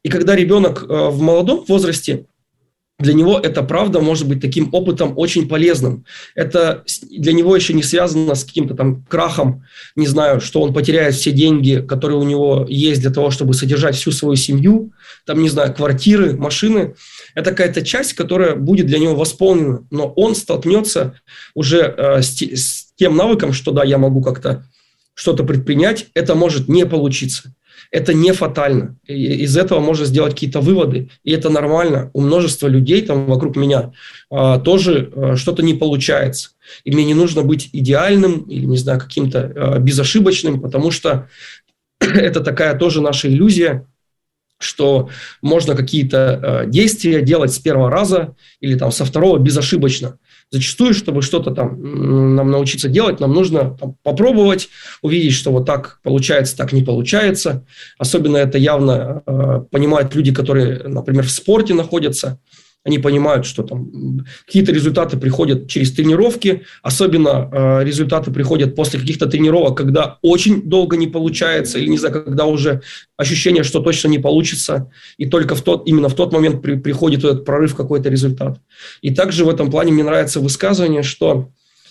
И когда ребенок в молодом возрасте, для него это, правда, может быть таким опытом очень полезным. Это для него еще не связано с каким-то там крахом, не знаю, что он потеряет все деньги, которые у него есть для того, чтобы содержать всю свою семью, там, не знаю, квартиры, машины. Это какая-то часть, которая будет для него восполнена, но он столкнется уже с тем навыком, что да, я могу как-то что-то предпринять, это может не получиться. Это не фатально. Из этого можно сделать какие-то выводы, и это нормально. У множества людей там вокруг меня тоже что-то не получается. И мне не нужно быть идеальным или, не знаю, каким-то безошибочным, потому что это такая тоже наша иллюзия, что можно какие-то действия делать с первого раза или там со второго безошибочно. Зачастую, чтобы что-то там нам научиться делать, нам нужно там попробовать, увидеть, что вот так получается, так не получается. Особенно это явно понимают люди, которые, например, в спорте находятся. Они понимают, что там какие-то результаты приходят через тренировки, особенно результаты приходят после каких-то тренировок, когда очень долго не получается, или, не знаю, когда уже ощущение, что точно не получится, и только именно в тот момент приходит этот прорыв, какой-то результат. И также в этом плане мне нравится высказывание, что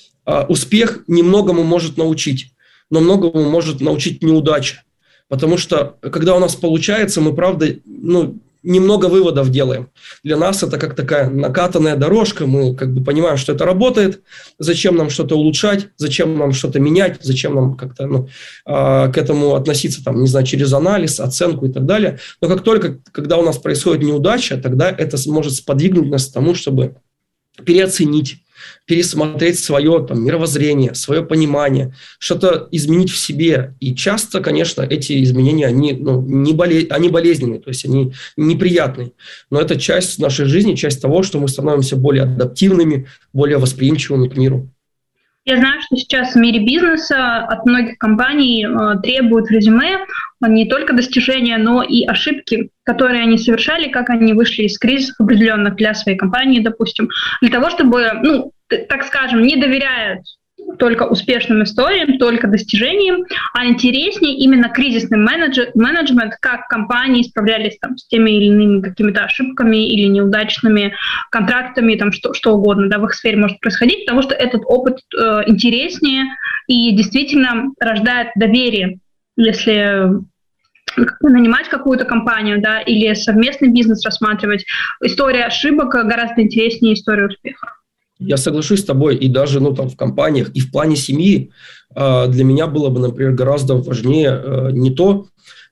успех немногому может научить, но многому может научить неудача. Потому что, когда у нас получается, мы, правда, немного выводов делаем. Для нас это как такая накатанная дорожка, мы как бы понимаем, что это работает, зачем нам что-то улучшать, зачем нам что-то менять, зачем нам как-то к этому относиться, там, не знаю, через анализ, оценку и так далее. Но как только, когда у нас происходит неудача, тогда это может сподвигнуть нас к тому, чтобы переоценить, пересмотреть свое там мировоззрение, свое понимание, что-то изменить в себе. И часто, конечно, эти изменения, они болезненные, то есть они неприятные. Но это часть нашей жизни, часть того, что мы становимся более адаптивными, более восприимчивыми к миру. Я знаю, что сейчас в мире бизнеса от многих компаний требуют в резюме не только достижения, но и ошибки, которые они совершали, как они вышли из кризисов определенных для своей компании, допустим, для того, чтобы, так скажем, не доверяют только успешным историям, только достижениям, а интереснее именно кризисный менеджмент, как компании справлялись там с теми или иными какими-то ошибками или неудачными контрактами, там что угодно, да, в их сфере может происходить, потому что этот опыт интереснее и действительно рождает доверие, если нанимать какую-то компанию, да, или совместный бизнес рассматривать. История ошибок гораздо интереснее истории успеха. Я соглашусь с тобой, и даже там, в компаниях, и в плане семьи для меня было бы, например, гораздо важнее не то,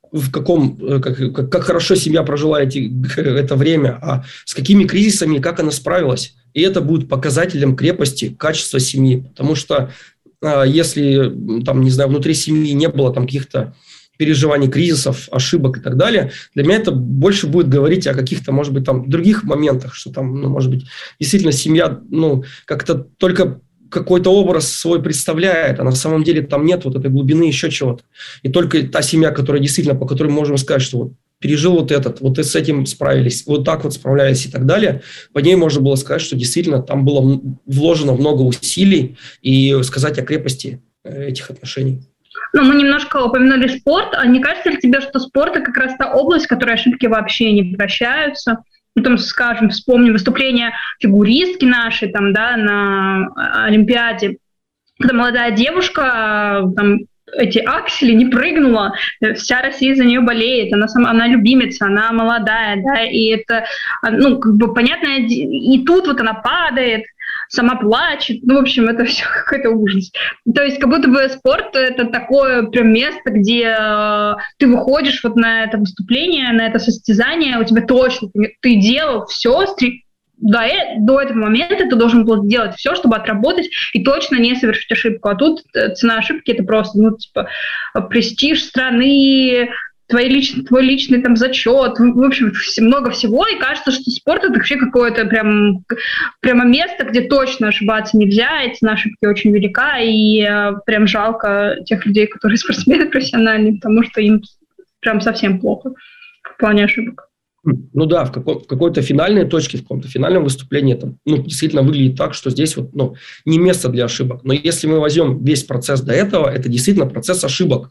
как хорошо семья прожила это время, а с какими кризисами и как она справилась. И это будет показателем крепости, качества семьи. Потому что если, там, не знаю, внутри семьи не было там каких-то переживаний, кризисов, ошибок и так далее, для меня это больше будет говорить о каких-то, может быть, там других моментах, что там, может быть, действительно семья, как-то только какой-то образ свой представляет, а на самом деле там нет вот этой глубины, еще чего-то. И только та семья, которая действительно, по которой мы можем сказать, что вот пережил вот этот, вот и с этим справились, вот так вот справлялись и так далее, по ней можно было сказать, что действительно там было вложено много усилий и сказать о крепости этих отношений. Мы немножко упомянули спорт. А не кажется ли тебе, что спорт – это как раз та область, в которой ошибки вообще не прощаются? Там, скажем, вспомним выступление фигуристки нашей там, да, на Олимпиаде, когда молодая девушка там, эти аксели не прыгнула, вся Россия за нее болеет, она любимица, она молодая, да, и это, понятно, и тут вот она падает, сама плачет, в общем, это все какой-то ужас. То есть как будто бы спорт – это такое прям место, где ты выходишь вот на это выступление, на это состязание, у тебя точно, ты делал все, до этого момента ты должен был сделать все, чтобы отработать и точно не совершить ошибку. А тут цена ошибки – это просто, престиж страны, твой личный там зачет, в общем, много всего, и кажется, что спорт – это вообще какое-то прямо место, где точно ошибаться нельзя, и цена ошибки очень велика, и прям жалко тех людей, которые спортсмены профессиональные, потому что им прям совсем плохо в плане ошибок. Да, в какой-то финальной точке, в каком-то финальном выступлении это действительно выглядит так, что здесь не место для ошибок. Но если мы возьмем весь процесс до этого, это действительно процесс ошибок.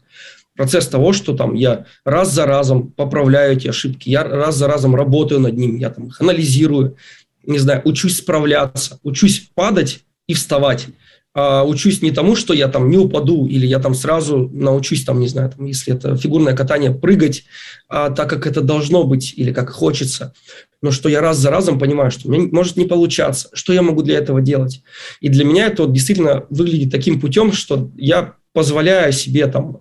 Процесс того, что там я раз за разом поправляю эти ошибки, я раз за разом работаю над ними, я там их анализирую, не знаю, учусь справляться, учусь падать и вставать. Учусь не тому, что я там не упаду, или я там сразу научусь, там, не знаю, там, если это фигурное катание, прыгать так, как это должно быть, или как хочется. Но что я раз за разом понимаю, что у меня может не получаться, что я могу для этого делать. И для меня это вот действительно выглядит таким путем, что я позволяю себе там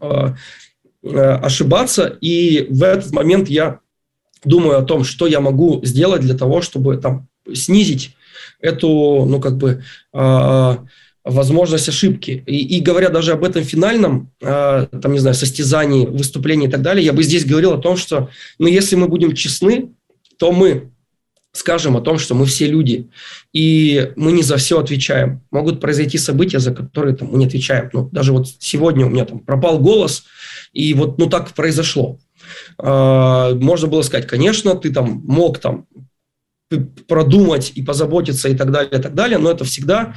ошибаться, и в этот момент я думаю о том, что я могу сделать для того, чтобы там снизить эту, ну, как бы, возможность ошибки. И говоря даже об этом финальном, там, не знаю, состязании, выступлении и так далее, я бы здесь говорил о том, что, ну, если мы будем честны, то мы скажем о том, что мы все люди, и мы не за все отвечаем. Могут произойти события, за которые там, мы не отвечаем. Ну, даже вот сегодня у меня там пропал голос, и вот, ну, так произошло. Можно было сказать, конечно, ты там мог там продумать и позаботиться и так далее, но это всегда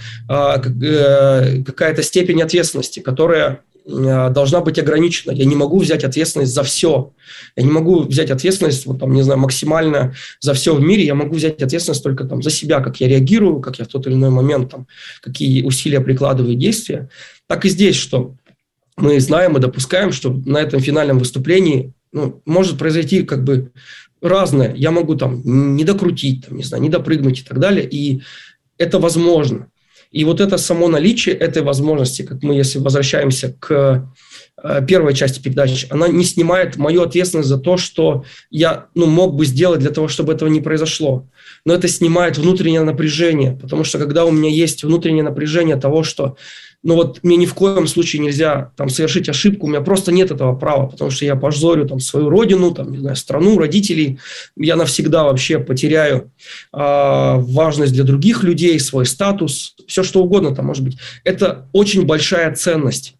какая-то степень ответственности, которая должна быть ограничена. Я не могу взять ответственность за все. Я не могу взять ответственность, вот, там, не знаю, максимально за все в мире. Я могу взять ответственность только там, за себя, как я реагирую, как я в тот или иной момент, там, какие усилия прикладываю, действия. Так и здесь, что мы знаем и допускаем, что на этом финальном выступлении, ну, может произойти как бы разное. Я могу там не докрутить, там, не знаю, не допрыгнуть и так далее. И это возможно. И вот это само наличие этой возможности, как мы, если возвращаемся к первой части передачи, она не снимает мою ответственность за то, что я, ну, мог бы сделать для того, чтобы этого не произошло. Но это снимает внутреннее напряжение, потому что когда у меня есть внутреннее напряжение того, что, ну, вот мне ни в коем случае нельзя там совершить ошибку, у меня просто нет этого права, потому что я позорю там свою родину, там, не знаю, страну, родителей, я навсегда вообще потеряю важность для других людей, свой статус, все что угодно там может быть. Это очень большая ценность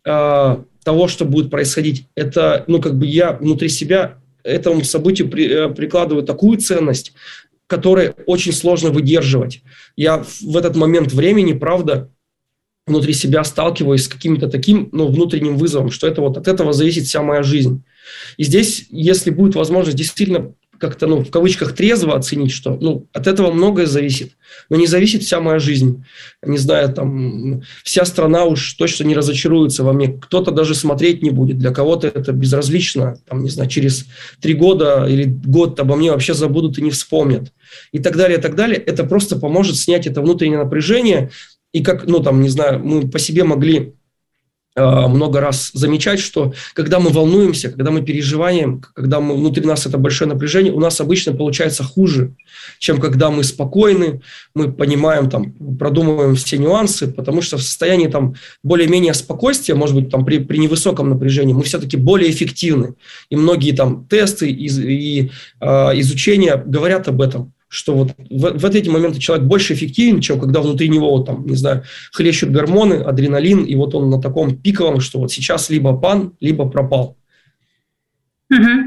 того, что будет происходить. Это, ну, как бы я внутри себя этому событию прикладываю такую ценность, которую очень сложно выдерживать. Я в этот момент времени, правда, внутри себя сталкиваюсь с каким-то таким, ну, внутренним вызовом, что это вот от этого зависит вся моя жизнь. И здесь, если будет возможность действительно как-то, ну, в кавычках, трезво оценить, что, ну, от этого многое зависит, но не зависит вся моя жизнь. Не знаю, там, вся страна уж точно не разочаруется во мне, кто-то даже смотреть не будет, для кого-то это безразлично, там, не знаю, через 3 года или год обо мне вообще забудут и не вспомнят. И так далее, и так далее. Это просто поможет снять это внутреннее напряжение. И как, ну, там, не знаю, мы по себе могли много раз замечать, что когда мы волнуемся, когда мы переживаем, когда мы, внутри нас это большое напряжение, у нас обычно получается хуже, чем когда мы спокойны, мы понимаем, там, продумываем все нюансы, потому что в состоянии там более-менее спокойствия, может быть, там, при невысоком напряжении, мы все-таки более эффективны. И многие там тесты и изучения говорят об этом, что вот в эти моменты человек больше эффективен, чем когда внутри него, вот, там, не знаю, хлещут гормоны, адреналин, и вот он на таком пиковом, что вот сейчас либо пан, либо пропал. Угу.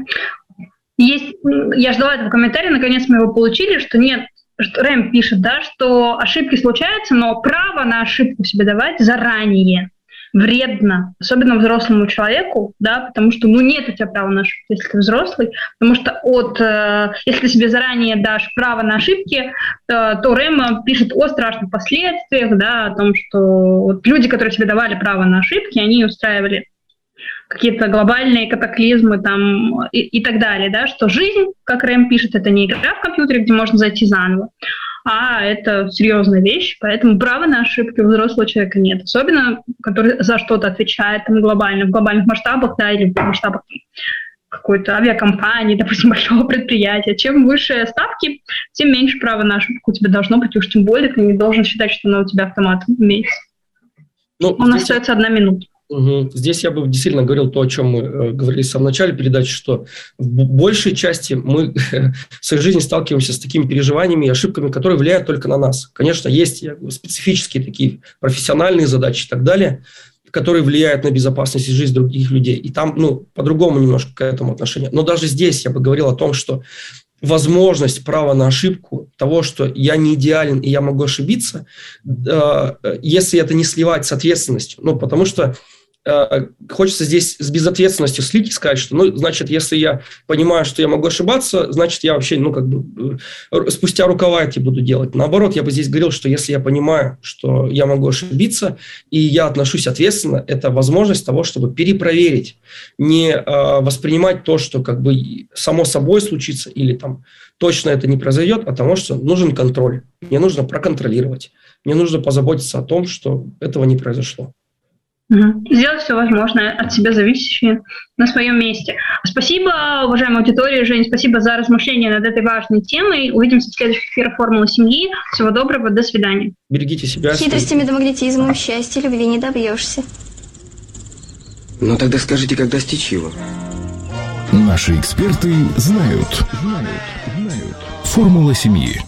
Я ждала этого комментария, наконец мы его получили, что нет, что Рэм пишет, да, что ошибки случаются, но право на ошибку себе давать заранее вредно, особенно взрослому человеку, да, потому что, ну, нет у тебя права на ошибку, если ты взрослый, потому что если ты себе заранее дашь право на ошибки, то Рэм пишет о страшных последствиях, да, о том, что вот люди, которые тебе давали право на ошибки, они устраивали какие-то глобальные катаклизмы там, и так далее, да, что жизнь, как Рэм пишет, это не игра в компьютере, где можно зайти заново, а это серьезная вещь, поэтому права на ошибки у взрослого человека нет, особенно который за что-то отвечает там, глобально, в глобальных масштабах, да, или в масштабах какой-то авиакомпании, допустим, большого предприятия. Чем выше ставки, тем меньше права на ошибку у тебя должно быть, уж тем более ты не должен считать, что она у тебя автоматом имеется. Ну, у нас остается 1 минута. Угу. Здесь я бы действительно говорил то, о чем мы говорили в самом начале передачи, что в большей части мы в своей жизни сталкиваемся с такими переживаниями и ошибками, которые влияют только на нас. Конечно, есть специфические такие профессиональные задачи и так далее, которые влияют на безопасность и жизнь других людей. И там, ну, по-другому немножко к этому отношению. Но даже здесь я бы говорил о том, что возможность права на ошибку, того, что я не идеален и я могу ошибиться, если это не сливать с ответственностью. Ну, потому что хочется здесь с безответственностью слить и сказать, что, ну, значит, если я понимаю, что я могу ошибаться, значит, я вообще, ну, как бы, спустя рукава эти буду делать. Наоборот, я бы здесь говорил, что если я понимаю, что я могу ошибиться, и я отношусь ответственно, это возможность того, чтобы перепроверить, не воспринимать то, что, как бы, само собой случится, или там точно это не произойдет, потому что нужен контроль. Мне нужно проконтролировать. Мне нужно позаботиться о том, что этого не произошло. Сделать все возможное от себя зависящее на своем месте. Спасибо, уважаемая аудитория. Жень, спасибо за размышления над этой важной темой. Увидимся в следующих эфирах «Формулы семьи». Всего доброго, до свидания. Берегите себя. Хитростями да магнетизмом счастья любви не добьешься. Ну тогда скажите, как достичь его? Наши эксперты знают. Формула семьи.